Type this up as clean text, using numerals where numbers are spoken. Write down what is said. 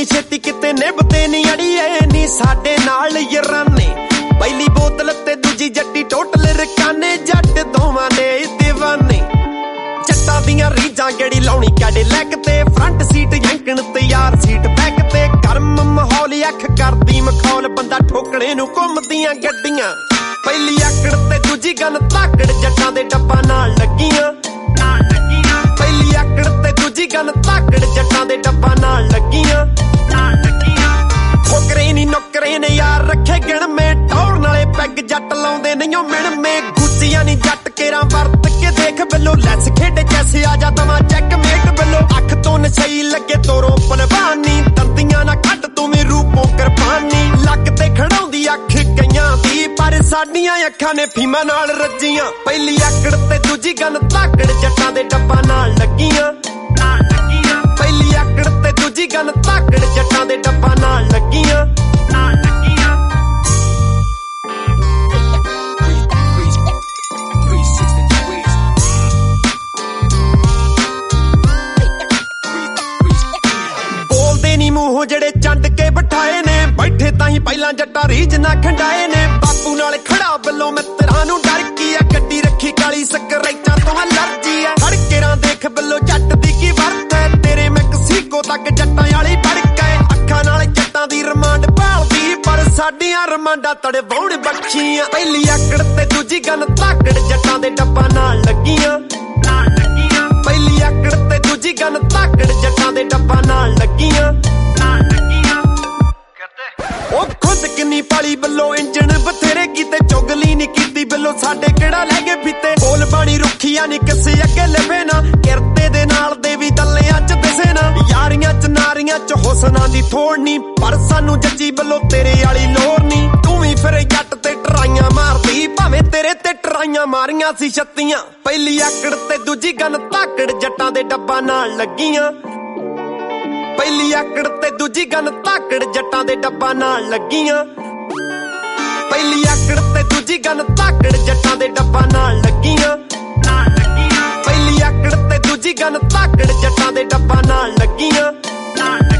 ਨੀ ਛੇਤੀ ਕਿਤੇ ਨਿਭਦੇ ਨੀ ਅੜੀਏ ਨੀ ਸਾਡੇ ਨਾਲ ਯਾਰਾਨੇ। ਪਹਿਲੀ ਬੋਤਲ ਤੇ ਦੂਜੀ ਜੱਟੀ ਟੋਟਲ ਰਕਾਨੇ, ਜੱਟ ਦੋਵਾਂ ਨੇ دیਵਾਨੇ। ਜੱਟਾਂ ਦੀਆਂ ਰੀਝਾਂ ਗੇੜੀ ਲਾਉਣੀ ਕੈਡਿਲੈਕ ਤੇ, ਫਰੰਟ ਸੀਟ ਯੰਕਣ ਤੇ ਯਾਰ ਸੀਟ ਬੈਕ ਤੇ। ਗਰਮ ਮਾਹੌਲ ਅੱਖ ਕਰਦੀ ਮਖੌਲ, ਬੰਦਾ ਠੋਕਣੇ ਨੂੰ ਘੁੰਮਦੀਆਂ ਗੱਡੀਆਂ। ਪਹਿਲੀ ਆਕੜ ਤੇ ਦੂਜੀ ਗਨ ਧਾਕੜ, ਜੱਟਾਂ ਦੇ ਡੱਬਾ ਨਾਲ ਲੱਗੀਆਂ। ਪਹਿਲੀ ਆਕੜ ਤੇ ਦੂਜੀ ਗਨ ਧਾਕੜ, ਜੱਟਾਂ ਦੇ ਡੱਬਾ ਨਾਲ ਲੱਗੀਆਂ। ਠੋਕਰੇ ਨੀ ਨੌਕਰੇ ਨੇ ਯਾਰ ਰੱਖੇ ਗਿਣਵੇਂ, ਟੌਰਨ ਵਾਲੇ ਪੈਗ ਜੱਟ ਲਾਉਂਦੇ ਨਹੀਂ ਉਹ ਮਿਣਵੇਂ। ਗੁੱਚੀਆਂ ਨੀ ਜੱਟ ਕੇਰਾਂ ਵਰਤ ਕੇ ਦੇਖ ਬਿੱਲੋ, ਲੈਸ ਖੇਡੇ ਜੈਸੇ ਆ ਜਾ ਦਵਾ ਚੈੱਕ ਮੇਟ ਬਿੱਲੋ। ਅੱਖ ਤੋਂ ਨਸ਼ਈ ਲੱਗੇ ਤੋਰੋਂ ਪਲਵਾਨੀ, ਦੰਦੀਆਂ ਨਾ ਕੱਢ ਤੂੰ ਵੀ ਰੂਪੋਂ ਕਿਰਪਾਨੀ। ਲੱਕ ਤੇ ਖੜਾਉਂਦੀ ਅੱਖ ਕਈਆਂ ਦੀ, ਪਰ ਸਾਡੀਆਂ ਅੱਖਾਂ ਨੇ ਫੀਮਾਂ ਨਾਲ ਰੱਜੀਆਂ। ਪਹਿਲੀ ਆਕੜ ਤੇ ਦੂਜੀ ਗਨ ਧਾਕੜ, ਜੱਟਾਂ ਦੇ ਡੱਬਾ ਨਾਲ ਲੱਗੀਆਂ। ਪਹਿਲੀ ਆਕੜ ਤੇ ਦੂਜੀ ਗਨ ਧਾਕੜ, ਜੱਟਾਂ ਦੇ ਡੱਬਾ ਨਾਲ ਲੱਗੀਆਂ। ਬੋਲਦੇ ਨੀ ਮੂੰਹੋਂ ਜਿਹੜੇ ਚੰਡ ਕੇ ਬਿਠਾਏ ਨੇ, ਬੈਠੇ ਤਾਂ ਹੀ ਪਹਿਲਾਂ ਜੱਟਾਂ ਰੀਝ ਨਾ ਖੰਡਾਏ ਨੇ। ਬਾਪੂ ਨਾਲ ਖੜਾ ਬਿੱਲੋ ਮਿੱਤਰਾਂ ਨੂੰ ਡਰ ਕੀ ਆ, ਗੱਡੀ ਰੱਖੀ ਕਾਲੀ ਸਕਰੈਚਾਂ ਤੋਂ ਅਲਰਜੀ ਆ। ਹੜਕੇਰਾਂ ਦੇਖ ਬਿੱਲੋ ਜੱਟ ਦੀ ਕੀ ਵਰਤ ਹੈ, ਤੇਰੇ ਮੈਕਸੀਕੋ ਤੱਕ ਜੱਟਾਂ ਵਾਲੀ ਭੜਕਾਏ। ਅੱਖਾਂ ਨਾਲ ਜੱਟਾਂ ਦੀ ਰਮਾਂਡ ਭਾਲਦੀ, ਪਰ ਸਾਡੀਆਂ ਰਮਾਂਡਾਂ ਤੜਵਾਉਣ ਬਖਸ਼ੀਆਂ। ਪਹਿਲੀ ਆਕੜ ਤੇ ਦੂਜੀ ਗਨ ਧਾਕੜ, ਜੱਟਾਂ ਦੇ ਡੱਬਾ ਨਾਲ ਲੱਗੀਆਂ। ਪਹਿਲੀ ਆਕੜ ਤੇ ਦੂਜੀ ਗਨ ਧਾਕੜ, ਜੱਟਾਂ ਦੇ ਡੱਬਾ ਨਾਲ ਲੱਗੀਆਂ। ਉਹ ਖੁਦ ਕਿੰਨੀ ਪਾਲੀ ਬਿੱਲੋ ਇੰਜਣ ਬਥੇਰੇ ਕੀਤੇ, ਚੁਗਲੀ ਨੀ ਕੀਤੀ ਬਿੱਲੋ ਸਾਡੇ ਕਿਹੜਾ ਲੈ ਗਏ ਫੀਤੇ। ਬੋਲ ਬਾਣੀ ਰੁੱਖੀਆਂ ਨੀ ਕਿਸੇ ਅੱਗੇ ਲੱਭੇ ਨਾ, ਕਿਰਤੇ ਦੇ ਨਾਲ ਦੇ ਵੀ ਦੱਲਿਆਂ ਚ ਦਿਸੇ ਨਾ। ਯਾਰੀਆਂ ਚ ਨਾਰੀਆਂ ਚ ਹੁਸਨਾਂ ਦੀ ਥੋੜ ਨੀ, ਪਰ ਸਾਨੂੰ ਜੱਜੀ ਬਿੱਲੋ ਤੇਰੇ ਵਾਲੀ ਲੋੜ ਨੀ। ਤੂੰ ਵੀ ਫਿਰ ਜੱਟ ਤੇ ਟਰਾਈਆਂ ਮਾਰਦੀ, ਭਾਵੇਂ ਤੇਰੇ ਤੇ ਟਰਾਈਆਂ ਮਾਰੀਆਂ ਸੀ ਛੱਤੀਆਂ। ਪਹਿਲੀ ਆਕੜ ਤੇ ਦੂਜੀ ਗਨ ਧਾਕੜ, ਜੱਟਾਂ ਦੇ ਡੱਬਾ ਨਾਲ ਲੱਗੀਆਂ। ਪਹਿਲੀ ਆਕੜ ਤੇ ਦੂਜੀ ਗਨ ਧਾਕੜ, ਜੱਟਾਂ ਦੇ ਡੱਬਾ ਨਾਲ ਲੱਗੀਆਂ। ਪਹਿਲੀ ਆਕੜ ਤੇ ਦੂਜੀ ਗਨ ਧਾਕੜ, ਜੱਟਾਂ ਦੇ ਡੱਬਾ ਨਾਲ ਲੱਗੀਆਂ। ਪਹਿਲੀ ਆਕੜ ਤੇ ਦੂਜੀ ਗਨ ਧਾਕੜ, ਜੱਟਾਂ ਦੇ ਡੱਬਾ ਨਾਲ ਲੱਗੀਆਂ।